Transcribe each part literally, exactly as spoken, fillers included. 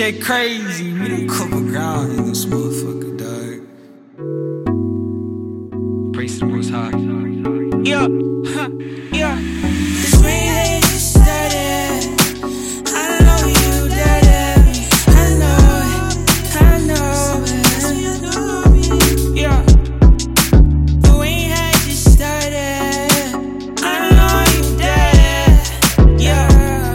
shit crazy. We done cover ground in this motherfucker, dog. Praise the Most High. Yeah, huh, yeah. This rain has just started. I know you dead at me. I know it, I know it. Yeah. The rain has just started. I know you dead. Yeah.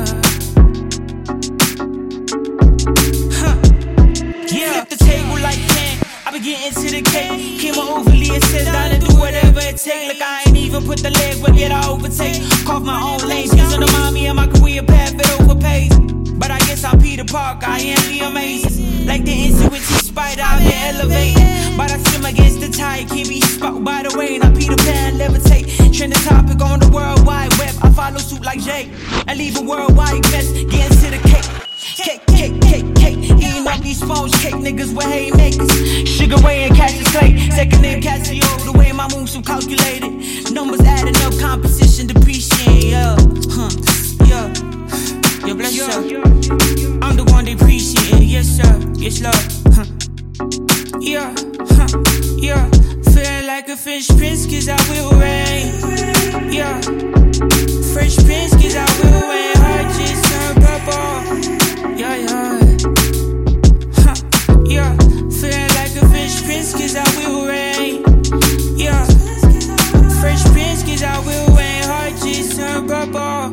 Huh. Yeah. Flip the table like that. I be getting to the cake. Came overly and sit down and do whatever it take. Like I ain't even put the leg where yet I overtake. Carve my own lane. Skills undermine me and my career path it overpaid. But I guess I'm Peter Parker. I am the amazing. Like the intuitive spider, I've been elevating. But I swim against the tide. Can't be sparked by the rain. I Peter Pan levitate. Trending topic on the World Wide Web. I follow suit like Jay. I leave a worldwide mess. Getting to the cake. Cake, cake, cake, cake. Eating up these sponge cake niggas with haymakers. Sugar Ray and Cassius Clay. Second name Casio. The way my moves so calculated. Numbers adding up, composition depreciating. Yeah, huh, yeah. Yeah, bless you. I'm the one they appreciate. Yes, sir. Yes, Lord. Huh. Yeah, huh, yeah. Feeling like a Fresh Prince, cause I will rain. Yeah. Fresh Prince, cause I will rain. Heart just turned purple. Yeah, yeah. Huh, yeah. Feeling like a Fresh Prince, cause I will rain. Yeah. Fresh Prince, cause I will rain. Heart just turned purple.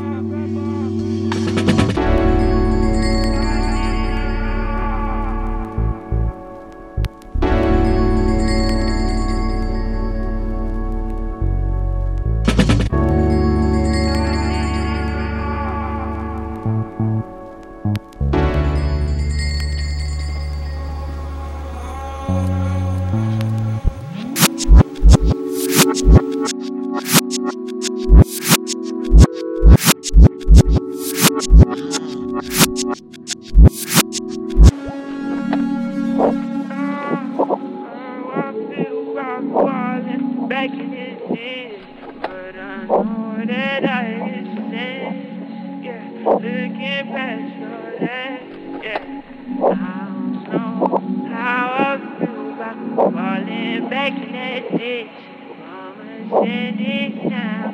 Back in his head, but I know that I is sin. Yeah, looking past all that. Yeah, I don't know how I feel about falling back in that ditch. Mama said it now.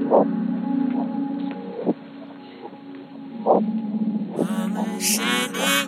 Mama said it.